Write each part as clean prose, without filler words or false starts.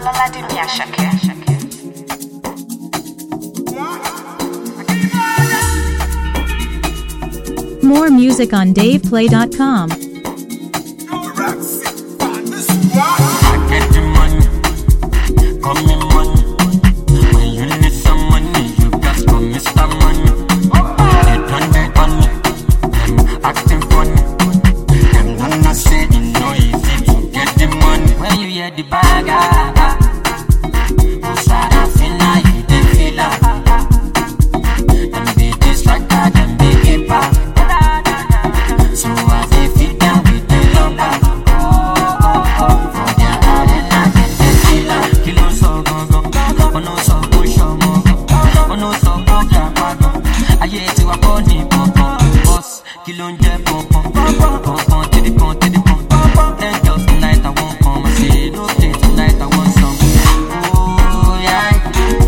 More music on DavePlay.com. The bag, I feel like you didn't feel them be this like that, them be keeper. So I feel down with the lumber. For their arena, they feel kilo so go. Oh no so push on more. Oh no so go grab. I hate to a body boss. Kilo and jet pop. To the pump. Then just tonight I won't come and say no play tonight I want some. Oh yeah.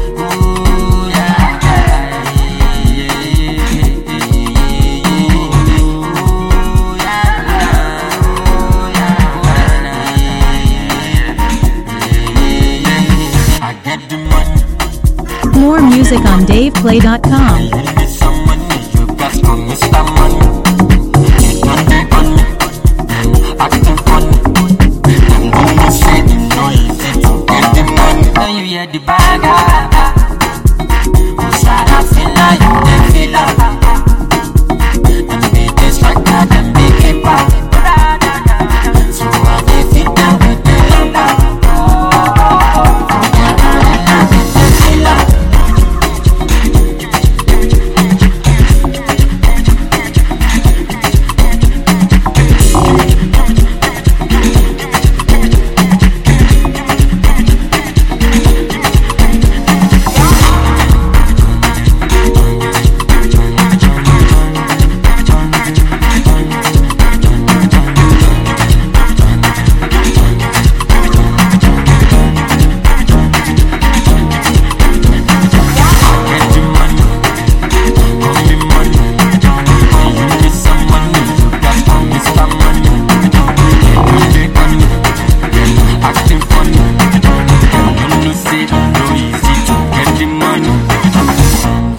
I get the money. More music on DavePlay.com. You need some money, you got to Mr. Money. You done the on me, acting funny. And when you say you know easy to get the money, then you hear the bag. I feel like you didn't feel them be this like that, them be keeper. So I feel down with the lumber.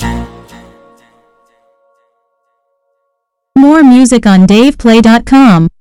More music on DavePlay.com.